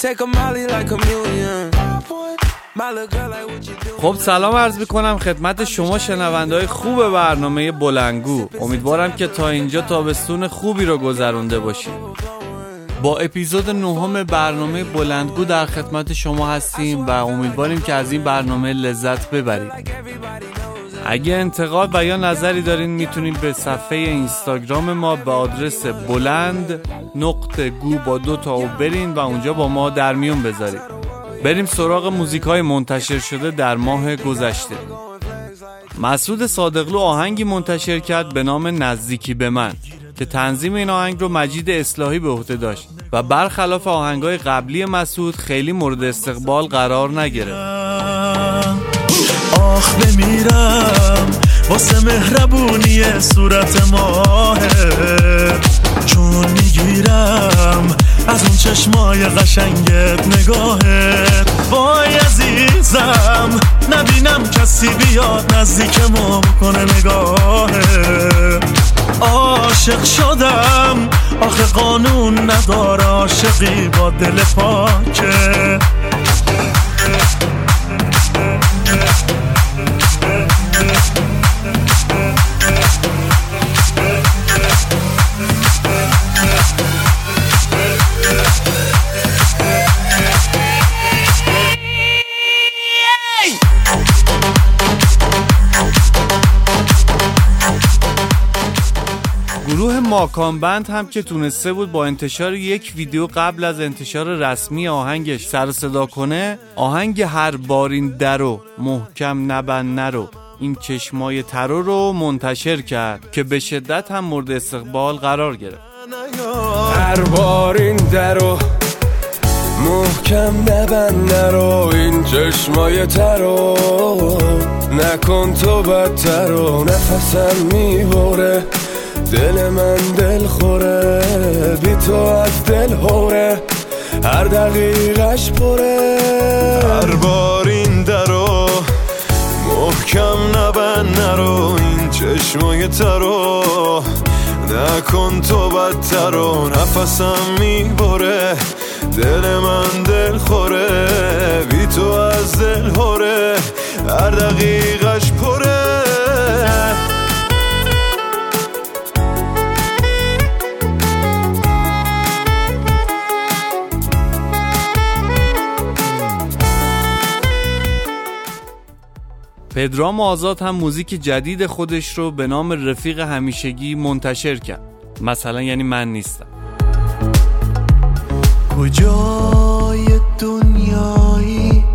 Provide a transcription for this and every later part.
خب سلام عرض میکنم خدمت شما شنونده‌های خوب برنامه بلندگو. امیدوارم که تا اینجا تابستون خوبی رو گذرونده باشید. با اپیزود 9 برنامه بلندگو در خدمت شما هستیم و امیدواریم که از این برنامه لذت ببرید. اگه انتقاد و یا نظری دارین میتونید به صفحه اینستاگرام ما به آدرس بلند.گو با 2 تا برین و اونجا با ما در میون بذارید. بریم سراغ موزیکای منتشر شده در ماه گذشته. مسعود صادقلو آهنگی منتشر کرد به نام نزدیکی به من که تنظیم این آهنگ رو مجید اصلاحی به عهده داشت و برخلاف آهنگای قبلی مسعود خیلی مورد استقبال قرار نگرفت. آخ بمیرم واسه مهربونی صورت ماهه، چون میگیرم از اون چشمای قشنگت نگاهت. وای عزیزم نبینم کسی بیاد نزدیک ما بکنه نگاهه. عاشق شدم آخه قانون نداره عاشقی با دل پاکه. گروه ماکان بند هم که تونسته بود با انتشار یک ویدیو قبل از انتشار رسمی آهنگش سر و صدا کنه، آهنگ هر بارین درو محکم نبند نرو این چشمای ترو رو منتشر کرد که به شدت هم مورد استقبال قرار گرفت. هر بارین درو محکم نبند نرو این چشمای ترو نکن تو بدتر و نفسم میبره دل من دل خوره بی تو از دل هوره هر دقیقش پره. هر بار این درو محکم نبند نرو این چشمای ترو نکن تو بدتر و نفسم میبره دل من دل خوره بی تو از دل هوره هر دقیقش پره. پدرام آزاد هم موزیک جدید خودش رو به نام رفیق همیشگی منتشر کرد. مثلا یعنی من نیستم. کجای دنیایی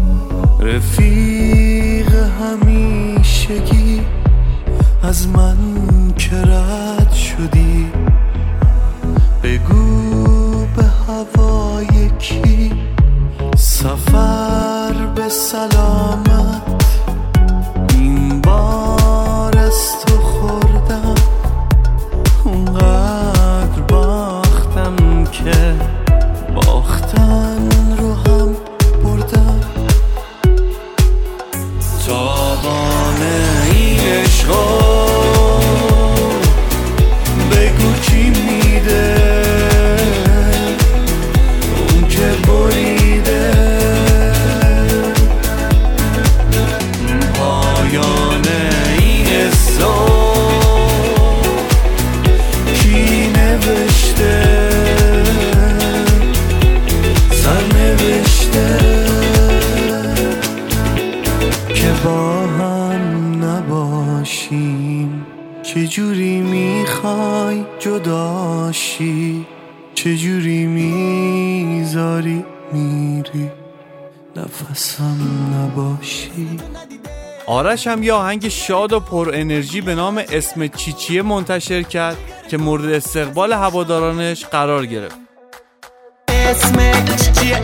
رفیق همیشگی از من که رد شدی بگو به هوای کی سفر به سلامت این بار از تو خوردم اونقدر باختم که باختن رو هم بردم. تابان این عشقا بگو کی میده اون که بریده پایان این حساب کی نوشته سرنوشته که با هم نباشیم چجوری میخوای جداشی چجوری میذاری میری نفسم نباشی. آرش هم یه آهنگ شاد و پر انرژی به نام اسم چیچیه منتشر کرد که مورد استقبال هوادارانش قرار گرفت. اسم چیچیه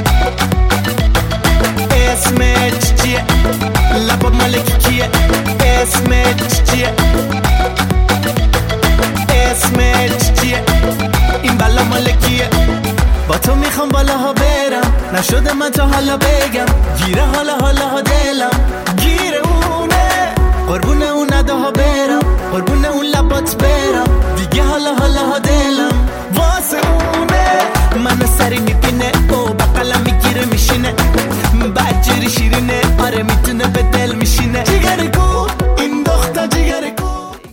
اسم چیچیه لبا مالکی کیه اسم چیچیه اسم چیچیه این بلا مالکیه با تو میخوام بالاها برم نشده من تا حالا بگم گیره حالا دلم گیره اونه قربون اون نداها برم قربون اون لبات برم دیگه حالا دلم واسه اونه منو سری میبینه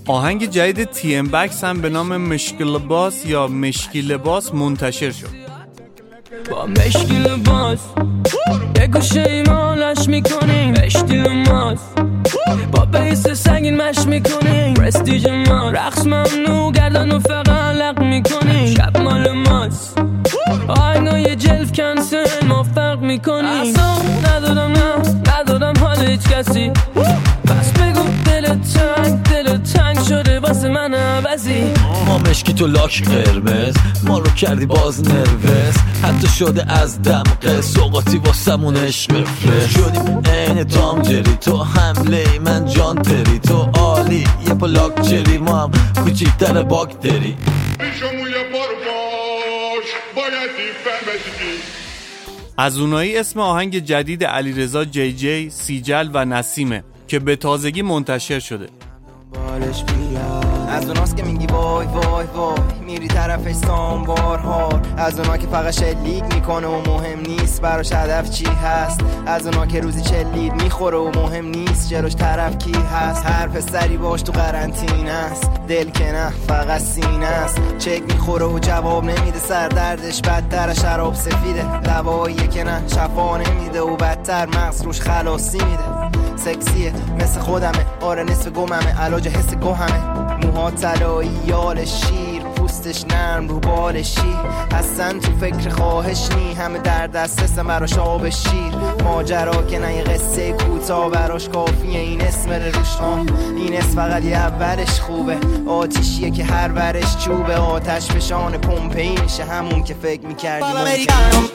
آهنگ جدید تی ام بکس هم به نام مشکی لباس یا مشکی لباس منتشر شد. با مشکی لباس یه گوشه ایمالش میکنیم، مشکی لباس با بیس سنگین مش میکنیم، پرستیج ما رقص ممنوع گردن و فقط لق میکنیم، شب مال ماست آهنگای جلف کنسل ما فرق میکنیم. اصلا ندادم حال هیچ کسی، بس بگو دل تنگ شده واسه من عوضی. ما مشکی تو لاک قرمز، ما رو کردی باز نروس، حتی شده از دمقه سوقاتی واسمون عشق فرش شدیم این تام جری، تو حمله من جان تری، تو عالی یه پا لاک جری، ما هم کوچیکتر باکتری. از اونایی اسم آهنگ جدید علیرضا جی جی، سیجل و نسیمه که به تازگی منتشر شده. از اوناست که میگی وای وای وای میری طرفش سامبارها، از اونا که فقط شلیک میکنه و مهم نیست براش هدف چی هست، از اونا که روزی چلید میخوره و مهم نیست جلوش طرف کی هست. هر پسری باش تو قرنطینه است، دل که نه فقط سینه است، چک میخوره و جواب نمیده، سر دردش بدتر شراب سفیده، دواییه که نه شفا نمیده و بدتر مغز روش خلاصی میده. سکسیه مثل خودمه، آره نصف گممه، علاج حس گوهمه، موها طلایی یال شیر، پوستش نرم رو بالشی، اصلا تو فکر خواهش نی، همه در دسترسم براش آب شیر، ماجرا که نه یه قصه کوتاه براش کافیه این اسم روش. این اسم فقط یه اولش خوبه، آتیشیه که هر ورش چوبه، آتش فشان پمپئی میشه همون که فکر میکردی ممکن.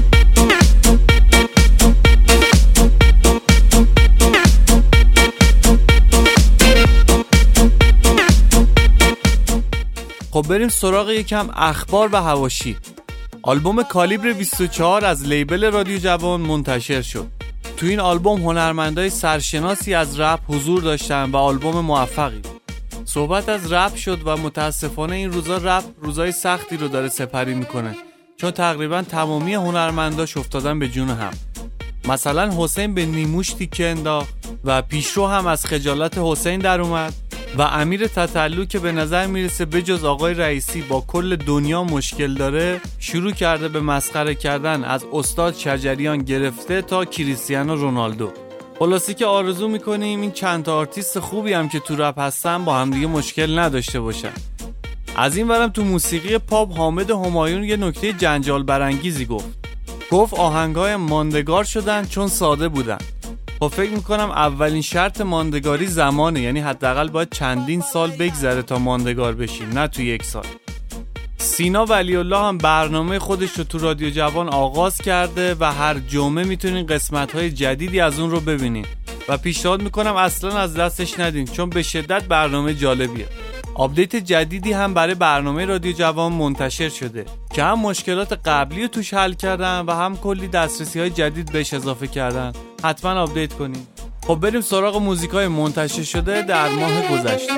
خب بریم سراغ یکم اخبار و حواشی. آلبوم کالیبر 24 از لیبل رادیو جوان منتشر شد. تو این آلبوم هنرمندای سرشناسی از رپ حضور داشتن و آلبوم موفقی. صحبت از رپ شد و متاسفانه این روزا رپ روزای سختی رو داره سپری میکنه، چون تقریبا تمامی هنرمنداش افتادن به جون هم. مثلا حسین به نیموش تیکه انداخت و پیشرو هم از خجالت حسین در اومد و امیر تتلو که به نظر میرسه بجز آقای رئیسی با کل دنیا مشکل داره، شروع کرده به مسخره کردن از استاد شجریان گرفته تا کریستیانو رونالدو. خلاصی که آرزو میکنیم این چند تا آرتیست خوبی هم که تو رپ هستن با هم دیگه مشکل نداشته باشن. از این ورم تو موسیقی پاپ حامد همایون یه نکته جنجال برانگیزی گفت آهنگای ماندگار شدن چون ساده بودن. خب فکر میکنم اولین شرط ماندگاری زمانه، یعنی حداقل باید چندین سال بگذره تا ماندگار بشیم، نه تو یک سال. سینا ولی الله هم برنامه خودش رو تو رادیو جوان آغاز کرده و هر جمعه میتونین قسمت‌های جدیدی از اون رو ببینین و پیشنهاد میکنم اصلا از دستش ندین چون به شدت برنامه جالبیه. آپدیت جدیدی هم برای برنامه رادیو جوان منتشر شده که هم مشکلات قبلی رو توش حل کردن و هم کلی دسترسی‌های جدید بهش اضافه کردن. حتما آپدیت کنین. خب بریم سراغ موزیکای منتشر شده در ماه گذشته.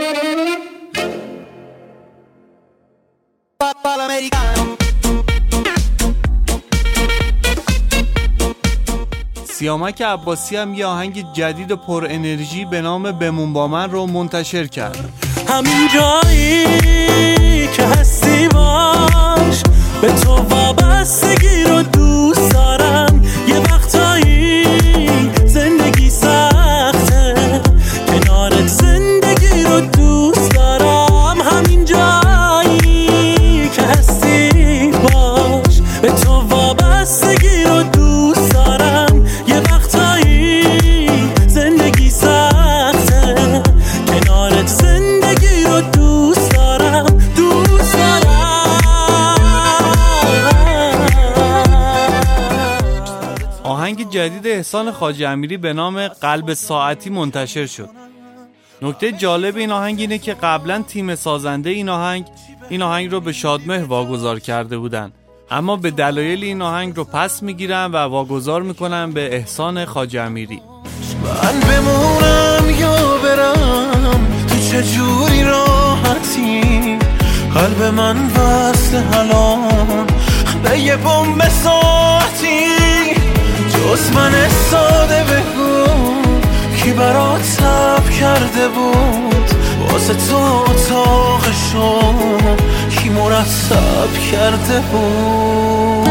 سیامک عباسی هم یه آهنگ جدید و پر انرژی به نام بمون با من رو منتشر کرد. همین جایی که هستی باش، به تو وابستگی رو دوست دارم، یه وقتایی زندگی سخته، کنارت زندگی رو دوست دارم. همین جایی که هستی باش، به تو وابستگی رو دوست دارم، یه وقتایی زندگی سخته، کنارت زندگی رو دوست دارم، دوست دارم. آهنگ جدید احسان خواجه امیری به نام قلب ساعتی منتشر شد. نکته جالب این آهنگ اینه که قبلا تیم سازنده این آهنگ رو به شادمهر واگذار کرده بودن، اما به دلایل این آهنگ رو پس میگیرن و واگذار میکنن به احسان خواجه امیری. من بمونم یا برم، تو چجوری راحتی، قلب من وصل الان به یه بمب ساعتی، جز من ساده بگو کی برات تب کرده بود، واسه تو اتاقشو کی مرتب کرده بود.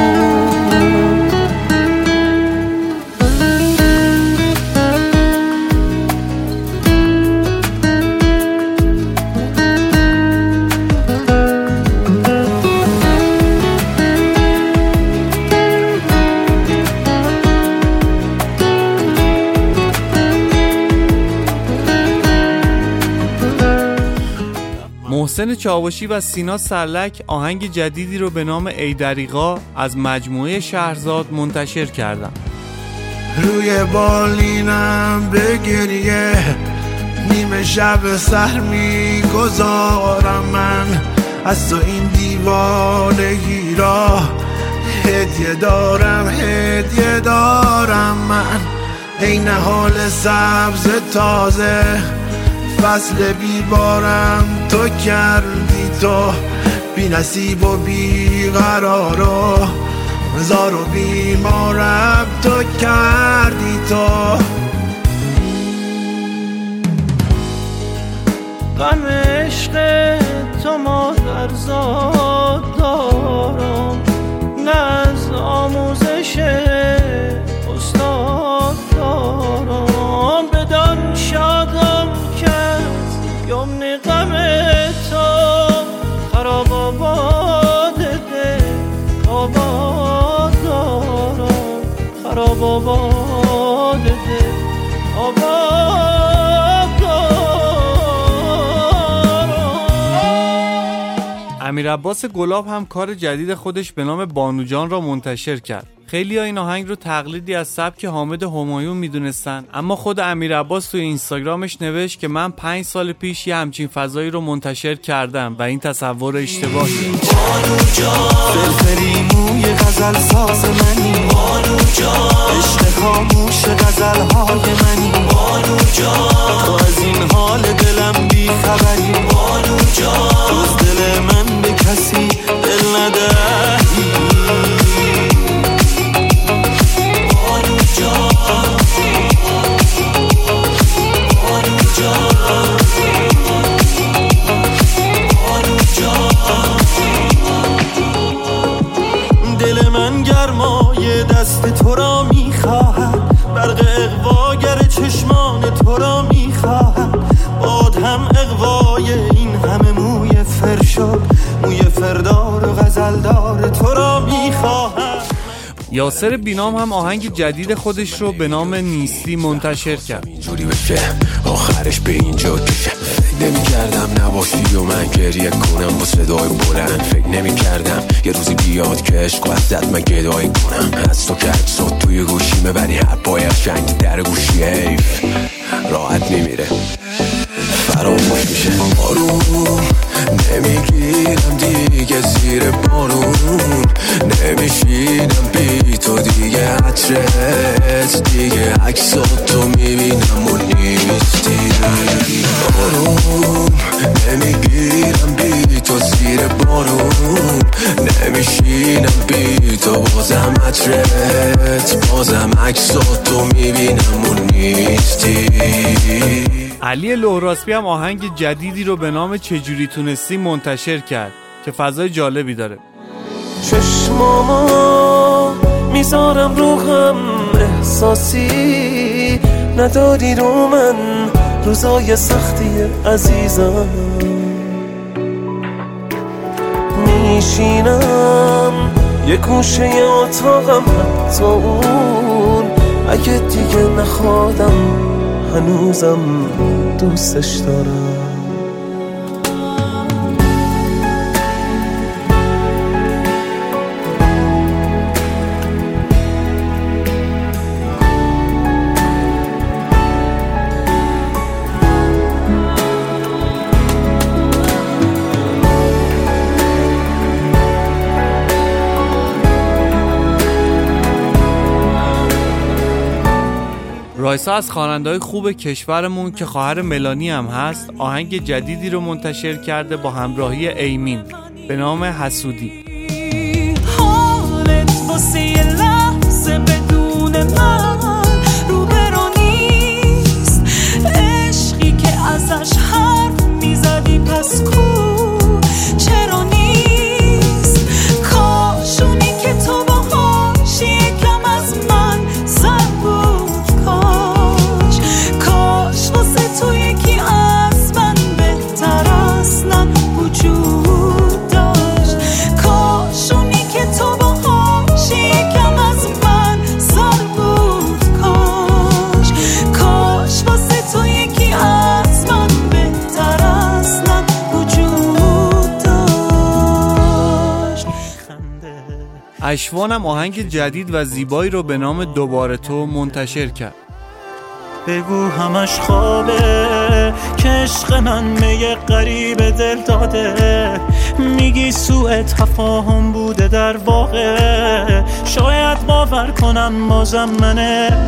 محسن چاوشی و سینا سرلک آهنگ جدیدی رو به نام ای دریغا از مجموعه شهرزاد منتشر کردن. روی بالینم به گریه نیمه شب سر میگذارم من، از تو این دیوانگی را هدیه دارم من. این حال سبز تازه فصل بیبارم تو کردی، تو بی نصیب و بی قرار و زار و بیمارم تو کردی. تو غم عشق تو مادرزاد دارم، نه از آموزش استاد دارم. بدان شادم یمن غم تو خراب آباد ده آباد دارم، خراب آباد ده آباد دارم. امیر عباس گلاب هم کار جدید خودش به نام بانوجان را منتشر کرد. خیلی ها این آهنگ رو تقلیدی از سبک حامد همایون میدونستن، اما خود امیر عباس توی اینستاگرامش نوشت که من 5 سال پیش یه همچین فضایی رو منتشر کردم و این تصور اشتباهیه. فلفلی موی غزل ساز منی، عشق خاموش غزل های منی، تو از این حال دلم بی خبری، جز دل من به کسی دل ندهی. دل من گرمای دست تو را میخواهد، برق اغواگر چشمان تو را میخواهد، باد هم اغوای این همه موی فرشاد، موی فردار و غزلدار تو را میخواهد. یاسر بینام هم آهنگ جدید خودش رو به نام نیستی منتشر کرد. اینجوری بشه آخرش به اینجا کشه، فکر نمی کردم نباشی و من گریه کنم با صدای بلند، فکر نمی کردم یه روزی بیاد که عشق وحدت من گدایی کنم. از تو که عکسات توی گوشیمه ولی هر پای شنگ در گوشی حیف راحت میمیره فراموش میشه. بارون نمیگیرم دیگه زیر بارون، نمیشینم بی تو دیگه عطرت، دیگه عکساتو میبینم و نیستی. بارون نمیگیرم بی تو زیر بارون، نمیشینم بی تو بازم عطرت، بازم عکساتو میبینم و نیستی. علی لهراسبی هم آهنگ جدیدی رو به نام چجوری تونستی منتشر کرد که فضای جالبی داره. چشمامو میذارم رو هم احساسی، نداری رو من روزای سختی عزیزم، میشینم یه گوشه اتاقم حتی اون، اگه دیگه نخوادم هنوزم دوستش دارم. رایسا از خواننده‌های خوب کشورمون که خواهر ملانی هم هست آهنگ جدیدی رو منتشر کرده با همراهی ایمین به نام حسودی. حالت واسه یه لحظه بدون من رو برو نیست، عشقی که ازش حرف پس کو چرا نیست کاشونی که تو باهاش یکم از من سر بود کاش واسه تو یکی از من بهتر اصلا وجود داشت کاشونی که تو باهاش یکم از من سر بود کاش واسه تو یکی از من بهتر اصلا وجود داشت. اشوانم آهنگ جدید و زیبایی رو به نام دوباره تو منتشر کرد. بگو همش خوابه که عشق من می غریب دل داده میگی سوء تفاهم بوده در واقع شاید باور کنم بازم منه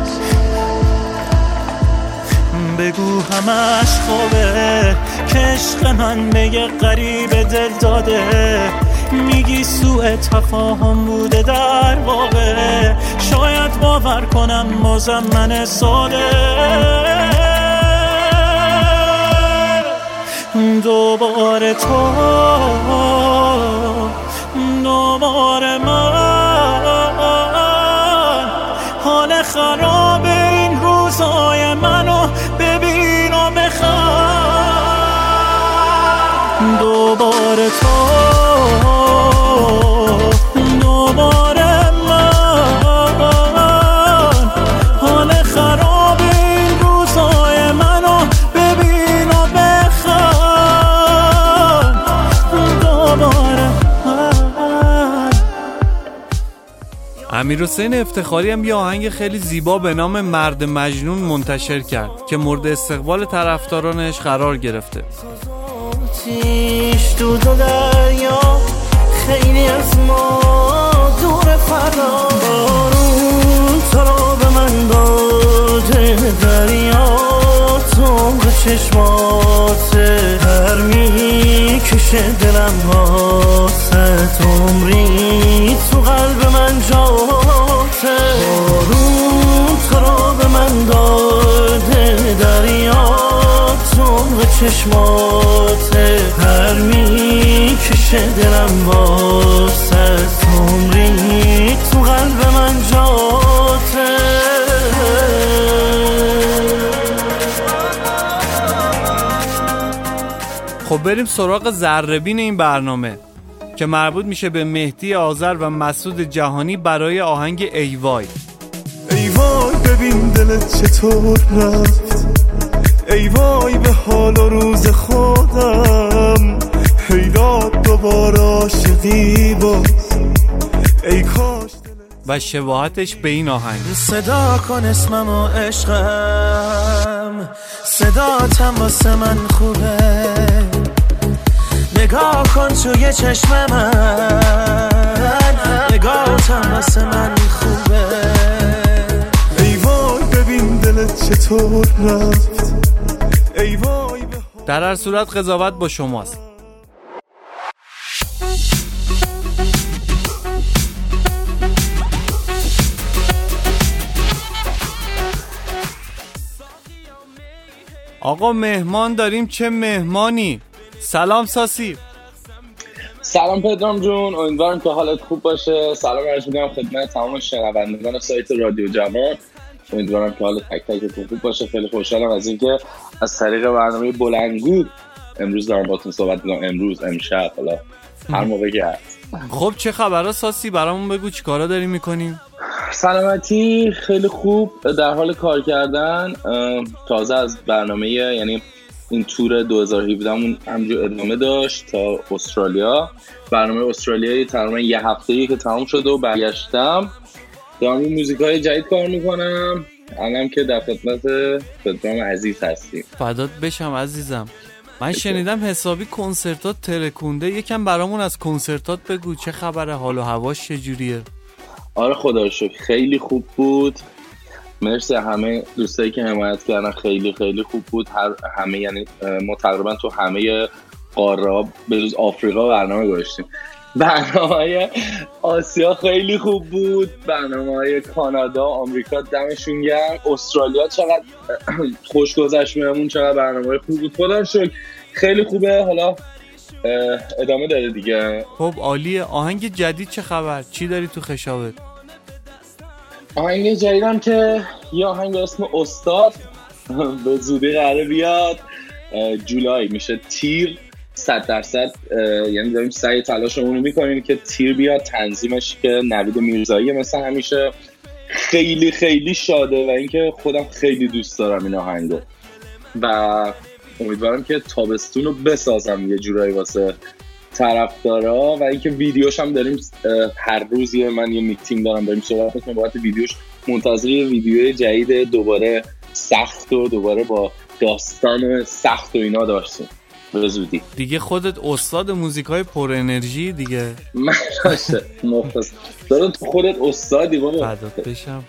بگو همش خوابه که عشق من می غریب دل داده میگی سوء تفاهم بوده در واقع شاید باور کنم بازم من ساده دوباره تو دوباره من حال خراب این روزای منو ببین و بخواه دوباره تو دوباره من حال خراب این روزای منو ببین و بخواه دوباره من. امیرحسین افتخاری هم یه آهنگ خیلی زیبا به نام مرد مجنون منتشر کرد که مورد استقبال طرفدارانش قرار گرفته. آتیش دود و دریا خیلی از ما دور فردا بارون تو رو به من داده دریا تو به چشماته هر میکشه دلم واسه عمری تو قلب من جاته بارون تو رو به من داده دریا تو به چشماته هر میکشه دلم واسه عمری تو قلب من جاته خب بریم سراغ ذره‌بین این برنامه که مربوط میشه به مهدی آذر و مسعود جهانی برای آهنگ ای وای. ای وای ببین دلت چطور رفت ای وای به حال و روز خودم هیداد دوباره عاشقی باز ای کاش و شباهتش به این آهنگ. صدا کن اسممو عشقم صداتم واسه من خوبه نگاه کن توی چشم من نگاهتم واسه من خوبه ای وای ببین دلت چطور رفت ای وای در هر صورت قضاوت با شماست. آقا مهمان داریم. چه مهمانی؟ سلام ساسی. سلام پدرام جون، امیدوارم که حالت خوب باشه. سلام عرض می‌کنم خدمت تمام شنوندگان سایت رادیو جوان. امیدوارم که حالت تک تکتون خوب باشه. خیلی خوشحالم از اینکه از طریق برنامه بلندگو امروز دارم باهاتون صحبت می‌کنم. امروز، امشب، حالا هر موقعی که هست. خب چه خبره ساسی؟ برامون بگو چیکارا داری می‌کنیم؟ سلامتی، خیلی خوب، در حال کار کردن. تازه از برنامه، یعنی این تور 2017 مون همجور ادامه داشت تا استرالیا. برنامه استرالیایی تقریبا یه هفته‌ای که تمام شده و برگشتم. دارم این موزیکای جدید کار میکنم. الان که در خدمت پدرام عزیز هستیم. فدات بشم عزیزم. من شنیدم حسابی کنسرتات ترکونده. یکم برامون از کنسرتات بگو. چه خبره؟ حال و هواش چجوریه؟ آره خدا رو شکر خیلی خوب بود. مرسی همه دوستایی که حمایت کردن. خیلی خیلی خوب بود. همه، یعنی ما تقریبا تو همه قاره به جز آفریقا برنامه گذاشتیم. برنامه‌های آسیا خیلی خوب بود. برنامه‌های کانادا، آمریکا دمشون گرم. استرالیا چقدر خوش گذشت بهمون، چقدر برنامه‌های خوب بود. خدا رو شکر خیلی خوبه. حالا ادامه داره دیگه. خب عالیه. آهنگ جدید چه خبر؟ چی داری تو خشابت؟ آهنگ جدیدم که یه آهنگ اسم استاد به زودی قراره بیاد، جولای میشه، تیر 100%. یعنی داریم سعی تلاشمون رو میکنیم که تیر بیاد، تنظیمش که نوید میرزایی مثل همیشه. خیلی خیلی شاده و اینکه خودم خیلی دوست دارم این آهنگو و امیدوارم که تابستون رو بسازم یه جورایی واسه طرفدارا و اینکه ویدیوش هم داریم هر روز من یه میتینگ داریم صحبت میکنیم بابت ویدیوش. منتظر ویدیو جدید دوباره سخت و دوباره با داستان سخت و اینا داشتیم به زودی. دیگه خودت استاد موزیکای پر انرژی دیگه. من باشه مختص دارم تو خودت استادی بابا. فدات بشم.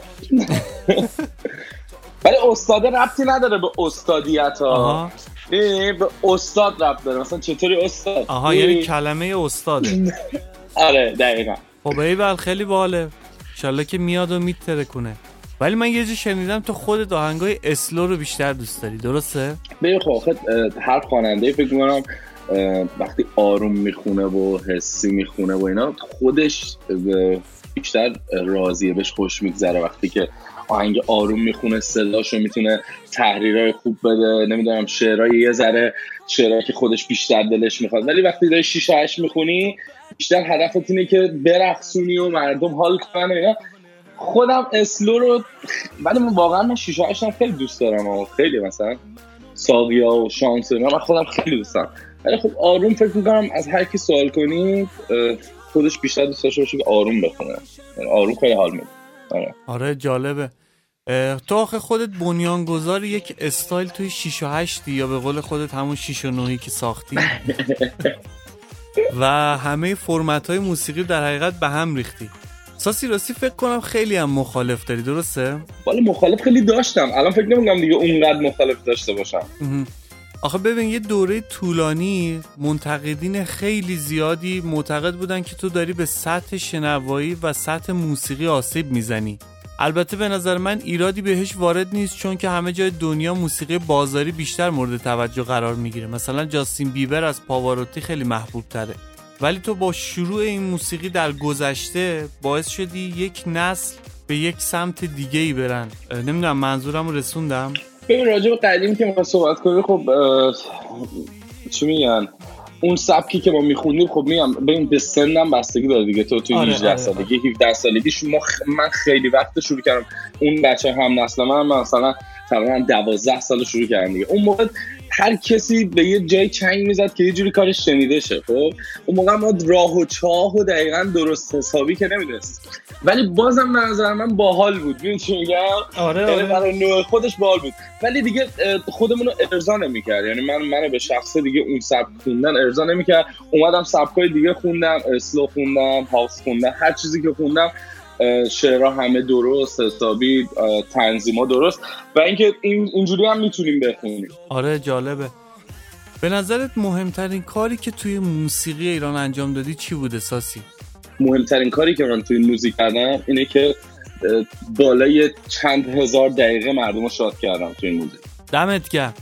ولی استاد ربطی نداره به استادیت ها. به استاد ربط داره. مثلا چطوری استاد؟ آها یعنی کلمه استاده. آره دقیقاً. خب ایول خیلی باحاله. ان شاءالله که میاد و میتره کنه. ولی من یه جا شنیدم تو خودت آهنگای اسلو رو بیشتر دوست داری، درسته؟ خب هر خواننده فکر می‌کنم وقتی آروم میخونه و حسی میخونه و اینا خودش بیشتر راضیه، بهش خوش میگذره وقتی که آهنگ آروم میخونه، صداشو میتونه تحریرای خوب بده، نمیدونم شعرهای یه ذره شعرهایی که خودش بیشتر دلش میخواد. ولی وقتی داری 6-8 میخونی بیشتر هدفت اینه که برقصونی و مردم حال کنن و اینا. خودم اسلو رو بعد واقعا من 6-8 هم خیلی دوست دارم و خیلی مثلا ساقیا و شانس من خودم خیلی دوست دارم. ولی خب آروم فکر میکنم از هر کی سوال کنی خودش بیشتر دوست داشته باشه که آروم بخونه. آروم خیلی حال میده. آره جالبه. تو آخه خودت بنیانگذار یک استایل توی 6 و 8 یا به قول خودت همون 6 و 9 که ساختی و همه فرمت‌های موسیقی در حقیقت به هم ریختی. ساسی راستی فکر کنم خیلی هم مخالف داری، درسته؟ ولی مخالف خیلی داشتم، الان فکر نمی‌کنم دیگه اونقدر مخالف داشته باشم. آخه ببین یه دوره طولانی منتقدین خیلی زیادی معتقد بودن که تو داری به سطح شنوایی و سطح موسیقی آسیب میزنی. البته به نظر من ایرادی بهش وارد نیست، چون که همه جای دنیا موسیقی بازاری بیشتر مورد توجه قرار میگیره. مثلا جاستین بیبر از پاواروتی خیلی محبوب تره. ولی تو با شروع این موسیقی در گذشته باعث شدی یک نسل به یک سمت دیگه ای برن. نمیدونم منظورم رو رسوندم؟ ببین راجع به قدیم که ما صحبت کنیم، خب چی میگن اون سبکی که ما میخوندیم، خب میگم ببین به سنم بستگی داره دیگه. تو 18 سالگی 17 سالگی من خیلی وقت شروع کردم. اون بچه هم نسل من مثلا تقریبا 12 سال شروع کردم دیگه. اون موقع هر کسی به یه جای چنگ میزد که یه جوری کارش شنیده شه. خب اون موقع ما راه و چاه و دقیقاً درست حسابی که نمیدونست، ولی بازم به نظر من باحال بود. ببین چی میگم؟ آره برای نوع خودش باحال بود، ولی دیگه خودمون رو ارضا نمی‌کرد. یعنی من به شخص دیگه اون سبک خوندن ارضا نمی‌کرد. اومدم سبکای دیگه خوندم، اسلو خوندم، هاوس خوندم، هر چیزی که خوندم شعرها همه درست حسابی، تنظیما درست و اینکه اینجوری هم میتونیم بخونیم. آره جالبه. به نظرت مهمترین کاری که توی موسیقی ایران انجام دادی چی بوده ساسی؟ مهمترین کاری که من توی موزیک کردم اینه که بالای چند هزار دقیقه مردم رو شاد کردم توی این موزیک. دمت گرم.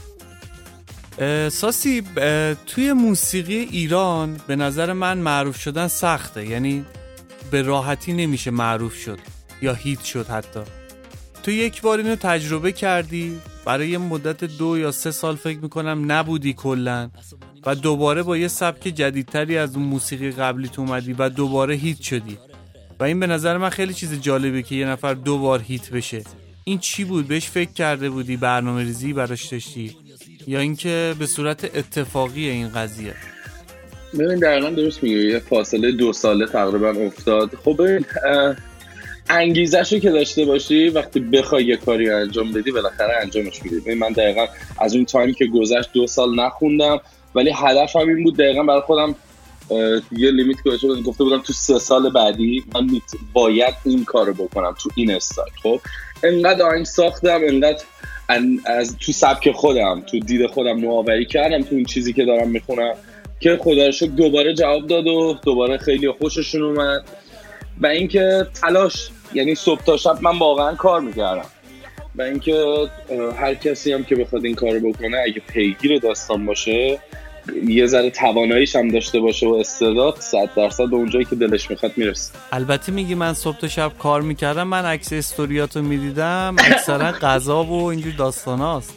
ساسی توی موسیقی ایران به نظر من معروف شدن سخته، یعنی به راحتی نمیشه معروف شد یا هیت شد. حتی تو یک بار اینو تجربه کردی، برای یه مدت 2 یا 3 سال فکر میکنم نبودی کلن و دوباره با یه سبک جدیدتری از اون موسیقی قبلی تو اومدی و دوباره هیت شدی و این به نظر من خیلی چیز جالبه که یه نفر 2 بار هیت بشه. این چی بود؟ بهش فکر کرده بودی؟ برنامه ریزی براش داشتی یا اینکه به صورت اتفاقی این قضیه؟ ببین دقیقاً درست میگی، یه فاصله 2 ساله تقریبا افتاد. خب ببین انگیزه‌شو که داشته باشی وقتی بخوای یه کاری انجام بدی بالاخره انجامش میدی. ببین من دقیقاً از اون تایمی که گذشت 2 سال نخوندم، ولی هدفم این بود دقیقاً برای خودم یه لیمیت گفته بودم تو 3 سال بعدی من باید این کارو بکنم تو این استایل. خب انقدر آهنگ ساختم، انقدر از تو سبک خودم، تو دید خودم نوآوری کردم تو این چیزی که دارم میخونم که خدا رو شکر دوباره جواب داد و دوباره خیلی خوششون اومد. و اینکه تلاش، یعنی صبح تا شب من واقعا کار میکردم و اینکه هر کسی هم که بخواد این کارو بکنه اگه پیگیر داستان باشه، یه ذره تواناییش هم داشته باشه و استعداد، 100% به اونجایی که دلش میخواد میرسه. البته میگی من صبح تا شب کار میکردم، من عکس استوریاتو میدیدم اکثرا غذا و اینجور داستاناست.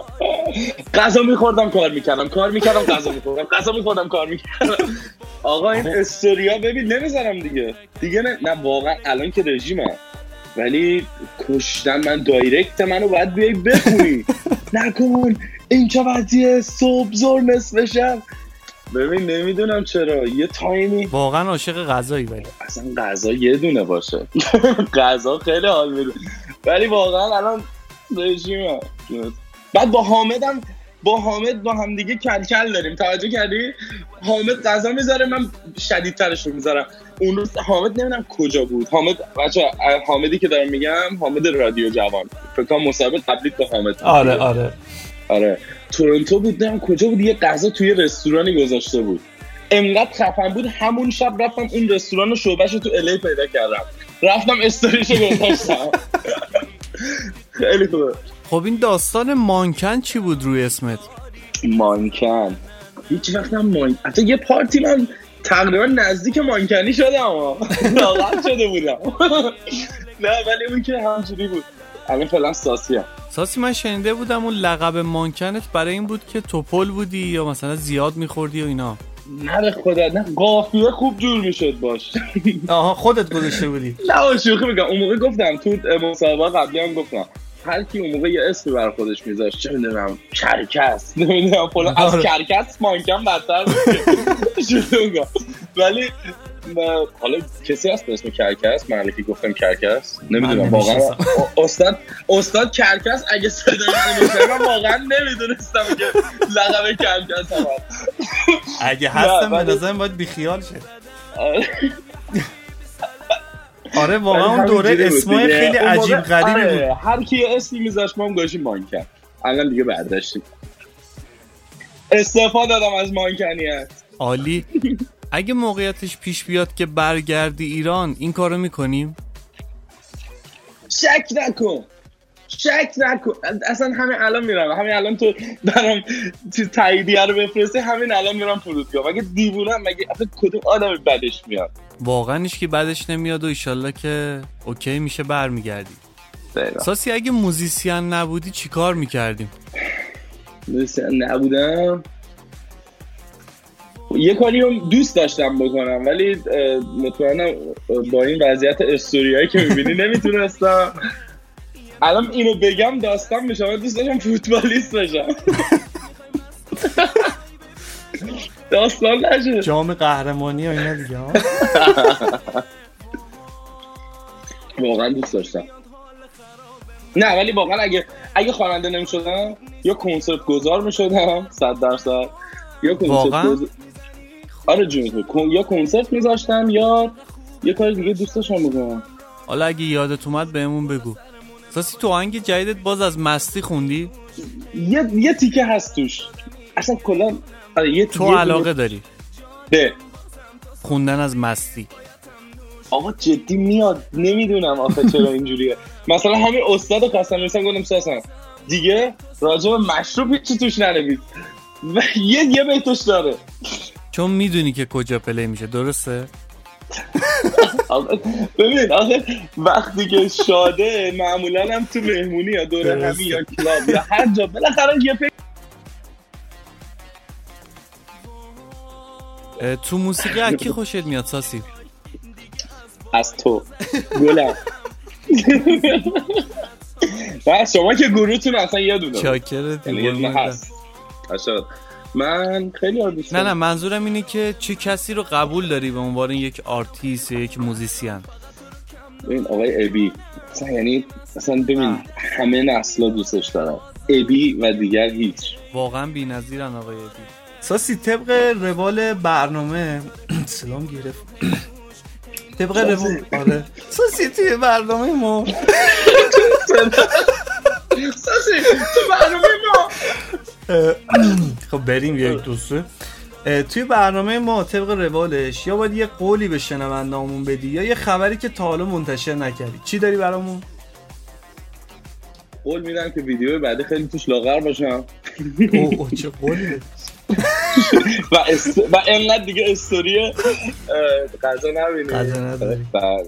غذا میخوردم کار میکردم، کار میکردم غذا میخوردم، غذا میخوردم کار میکردم. آقا این استوریا ببین نمیذارم دیگه نه واقعا الان که رژیمم، ولی کشتن من دایرکت منو باید بیایی بخونی. نکن این چه وضعیه، صبح زور نصف شب. ببین نمیدونم چرا یه تایمی واقعا عاشق غذایی، ولی اصلا غذا یه دونه باشه غذا خیلی حال میده، ولی واقعا الان رژیمم. بعد با حامد با هم دیگه کلکل داریم، توجه کردی؟ حامد غذا میذاره، من شدیدترش رو میذارم. اون روز حامد نمیدونم کجا بود، حامدی که دارم میگم حامد رادیو جوان، فکر کنم مسابقه قبلی با حامد. آره تورنتو بود، نمیدونم کجا بود، یه غذا توی رستورانی گذاشته بود، انقدر خفن بود همون شب رفتم اون رستوران و شعبه‌شو تو الی پیدا کردم، رفتم استوریشو گذاشتم. خیلی خوبه. خب این داستان مانکن چی بود روی اسمت؟ مانکن هیچ وقت هم حتی یه پارتی من تقریبا نزدیک مانکنی شدم، لاغر شده بودم. نه ولی اون که همجوری بود. الان فعلا ساسی من شنیده بودم اون لقب مانکنت برای این بود که توپل بودی یا مثلا زیاد میخوردی و اینا. نه به خدا، نه قافیه خوب جور میشد باش. آها خودت گذاشته بودی؟ نه شوخی میگم، اون موقع گفتم تو مسابقه قبلی هم گفتم هر کی اون موقع یه اسمی برای خودش میذاشت، چه میدونم کرکس، نمیدونم فلان، از کرکس مانکن بدتر بود. ولی حالا کسی هست به اسم کرکس؟ من که گفتم کرکس نمیدونم واقعا. استاد کرکس اگه صدای منو میشنوه من واقعا نمیدونستم که لقب کرکس هم اگه هستم به نظرم باید بیخیال شه. آره واقعا اون دوره اسمای خیلی عجیب غریبی بود. هر کی اسمی میذاشت ما هم گوشیم مانکن. الان دیگه برداشتیم، استعفا دادم از مانکنیت. عالی. اگه موقعیتش پیش بیاد که برگردی ایران این کارو میکنیم؟ شک نکن اصلا همین الان میرم، همین الان تو برام تاییدیه رو بفرسته، همین الان میرم فرودگاه. مگه دیوونم؟ مگه کدوم آدمی بدش میاد؟ واقعا هیچ کی بدش نمیاد و ایشالله که اوکی میشه برمیگردی. ساسی اگه موزیسین نبودی چی کار میکردیم؟ موزیسین نبودم یه کاری رو دوست داشتم بکنم، ولی مطمئنم با این وضعیت استوریایی که میبینی نمیتونستم. الان اینو بگم داستان میشه، من دوست داشتم فوتبالیست بشم. داستان نشه، جام قهرمانی و اینا دیگه. واقعا دوست داشتم. نه ولی واقعا اگه خواننده نمیشدم یا کنسرت گذار میشدم 100%، یا کنسرت گذار. آره جون، یا کنسرت میذاشتم یا یه کار دیگه دوست داشتم بکنم. حالا اگه یادت اومد بهمون بگو. ساسی تو آهنگ جدیدت باز از مستی خوندی؟ یه تیکه هست توش. اصلا کلا تو علاقه داری به خوندن از مستی؟ آقا جدی میاد، نمیدونم آخه چرا اینجوریه. مثلا همین استاد خواستم مثلا گفتم ساسم دیگه راجع به مشروب هیچی توش ننویس و یه بیتش داره، چون میدونی که کجا پلی میشه. درسته؟ ببین آخه وقتی که شاده معمولا هم تو مهمونی یا دوره همی یا کلاب یا هر جا بالاخره یه تو موسیقی اکی خوشت میاد ساسی؟ از تو گلم. بس شما که گروهتون اصلا یه دونه چاکرت هست. من خیلی دوست دارم. نه منظورم اینه که چه کسی رو قبول داری به عنوان یک آرتیست یا یک موزیسین؟ ببین آقای ابی اصلا، یعنی اصلا ببین همه نسلا دوستش دارم، ابی و دیگر هیچ. واقعا بی‌نظیرن آقای ابی. ساسی طبق روال برنامه سلام گرفت. طبق روال آره ساسی توی برنامه ما ساسی تو برنامه ما خب بریم یک دوسته. توی برنامه ما طبق روالش یا باید یه قولی به شنوندهامون بدی یا یه خبری که تا حالا منتشر نکردی. چی داری برامون؟ قول میدم که ویدیو بعدی خیلی توش لاغر باشم. اوه چه قولی. و اینقدر دیگه استوری غذا نبینیم.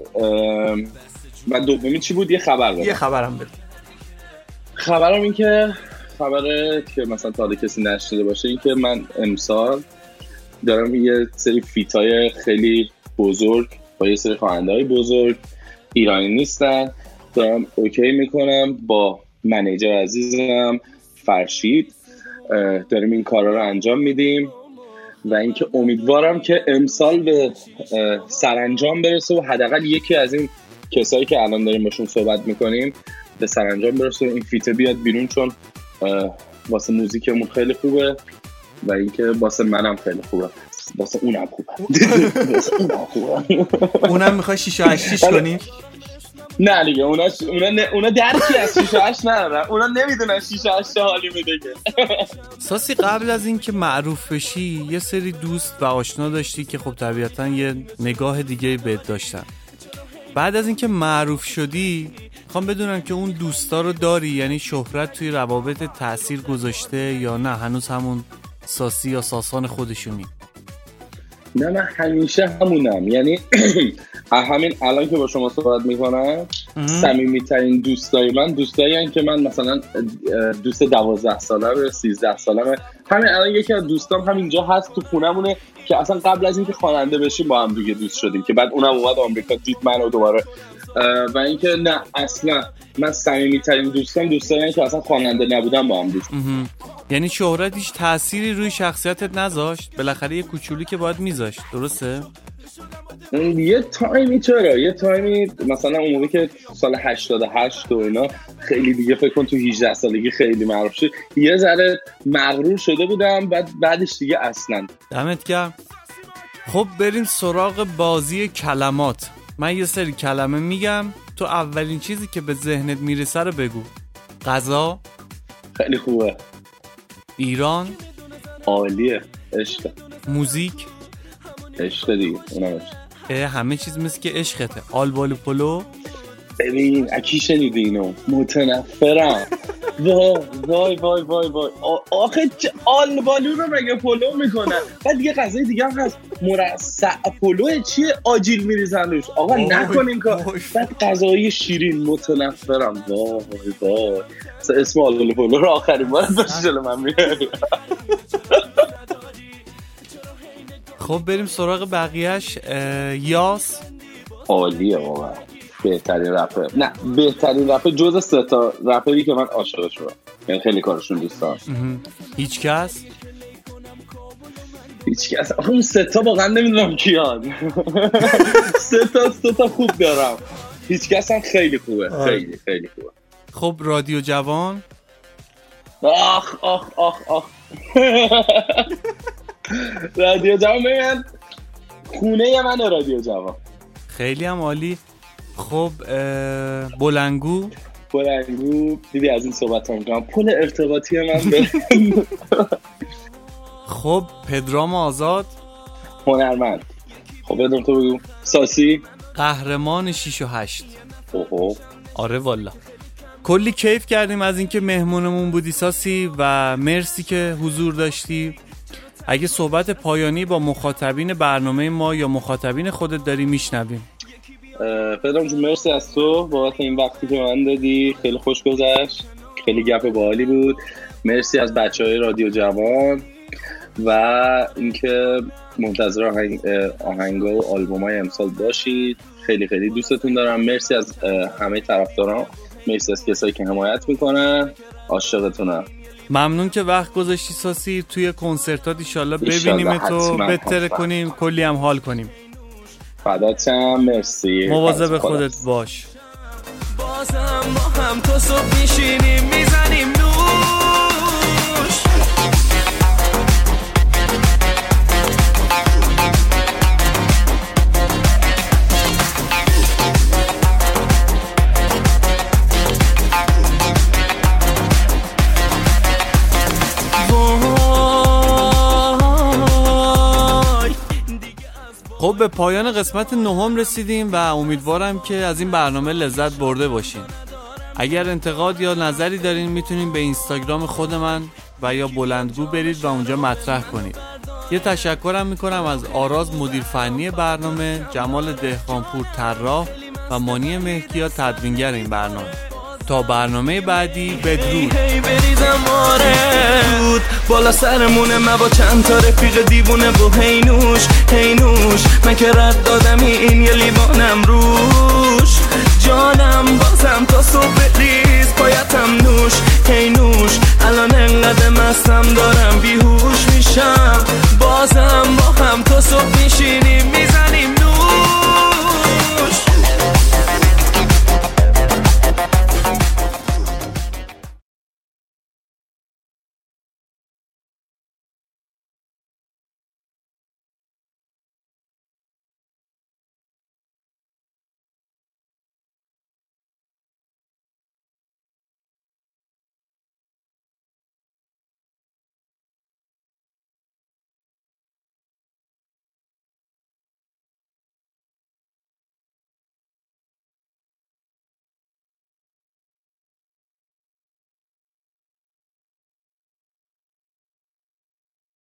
و دومی چی بود؟ یه خبر دارم. یه خبرم بده. خبرم این که خبره که مثلا تا حالا کسی نشنیده باشه، این که من امسال دارم یه سری فیتای خیلی بزرگ با یه سری خواننده‌های بزرگ ایرانی نیستن دارم اوکی میکنم با منیجر عزیزم فرشید، داریم این کارا رو انجام میدیم و اینکه امیدوارم که امسال به سرانجام برسه و حداقل یکی از این کسایی که الان داریم باشون صحبت میکنیم به سرانجام برسه و این فیته بیاد بیرون، چون واسه موزیکمون خیلی خوبه و اینکه واسه منم خیلی خوبه، واسه اونم خوبه. اونم میخوای 6 و 8 کنی؟ نه دیگه اونا درکی از 6 و 8 ندارن، اونا نمیدونن 6 و 8 حالی میده که. ساسی قبل از این که معروف بشی یه سری دوست و آشنا داشتی که خب طبیعتاً یه نگاه دیگه بهت داشتن. بعد از این که معروف شدی خوام بدونم که اون دوستا رو داری، یعنی شهرت توی روابط تأثیر گذاشته یا نه هنوز همون ساسی یا ساسان خودشونی؟ نه من همیشه همونم، یعنی همین الان که با شما صحبت میکنم صمیمیترین دوستای من دوستایی هستن که من مثلا دوست 12 سالمه 13 سالمه، همین الان یکی از دوستام همینجا هست تو خونمونه که اصلا قبل از اینکه خواننده بشیم با هم دیگه دوست شدیم که بعد اونم اومد آمریکا دید منو دوباره. و اینکه نه اصلا من صمیمیترین دوستایی هستن که اصلا خواننده نبودم با هم دوست. یعنی شهرت هیچ تأثیری روی شخصیتت نذاشت؟ بالاخره یه کوچولی که باید میذاشت، درسته؟ یه تایمی چرا؟ یه تایمی مثلا اون موقعی که سال 88 و اینا خیلی دیگه فکر کن تو 18 سالگی خیلی معروف شد، یه ذره مغرور شده بودم، بعدش دیگه اصلا. دمت گرم. خب بریم سراغ بازی کلمات. من یه سری کلمه میگم، تو اولین چیزی که به ذهنت میرسه رو بگو. غذا خیلی خوبه. ایران عالیه. عشق. موزیک عشق دیگه، اونم عشق. همه چیز مثل که عشقته. آلبالو پلو ببین اکی شنیدی اینو؟ متنفرم. وای وای وای وای آخه آلبالو رو مگه پلو میکنن؟ بعد یه غذای دیگه هم هست مرصع پلو، چیه؟ آجیل میریزن روش. آقا نکن این کار. بعد غذای شیرین متنفرم. وای وای اسم آلبالو پلو رو آخرین بار باشه جلو من میاری. خب بریم سراغ بقیهش. یاس عالیه واقعا، بهترین رپر، نه بهترین رپر جز 3 تا رپری که من عاشق شدم، یعنی خیلی کارشون دوست دارم. هیچ کس آخه اون 3 تا واقعا نمیدونم کیان. 3 تا خوب دارم، هیچ کس هم خیلی خوبه. خیلی خیلی خوبه. خب رادیو جوان. آخ رادیو جوان من خونه من رادیو جوان خیلی هم عالی. خب بلنگو دیدی از این صحبت هم کنم پول ارتباطی من به. خب پدرام آزاد هنرمند. خب بدون تو بگو. ساسی قهرمان 6 و 8. اوه آره والا کلی کیف کردیم از اینکه مهمونمون بودی ساسی و مرسی که حضور داشتی. اگه صحبت پایانی با مخاطبین برنامه ما یا مخاطبین خودت داری میشنویم. پدرام جون مرسی از تو بابت این وقتی که من دادی، خیلی خوش گذشت، خیلی گپ باحالی بود. مرسی از بچهای رادیو جوان و اینکه منتظر آهنگا و آلبومای امسال باشید. خیلی خیلی دوستتون دارم. مرسی از همه طرفداران، مرسی از کسایی که حمایت میکنن، عاشقتونم. ممنون که وقت گذاشتی ساسی. توی کنسرتات ایشالله ببینیم تو بهتر کنیم، کلی هم حال کنیم. فداتم. مرسی. مواظب خودت باش. بازم با هم تو صبح میشینیم میزنیم نوش. خب به پایان قسمت 9 رسیدیم و امیدوارم که از این برنامه لذت برده باشین. اگر انتقاد یا نظری دارین میتونین به اینستاگرام خود من و یا بلندگو برید و اونجا مطرح کنید. یه تشکرم میکنم از آراز مدیر فنی برنامه، جمال دهقانپور طراح و مانی مهکیا تدوینگر این برنامه. تا برنامه بعدی بدرود. بریزم آره بالا سرمونه من با چند تا رفیق دیوونه و هینوش من که رد دادم این یه لیوانم روش جانم بازم تا صبح ریز پایتم نوش الان انقدر مستم دارم بیهوش میشم بازم با هم تا صبح میشینیم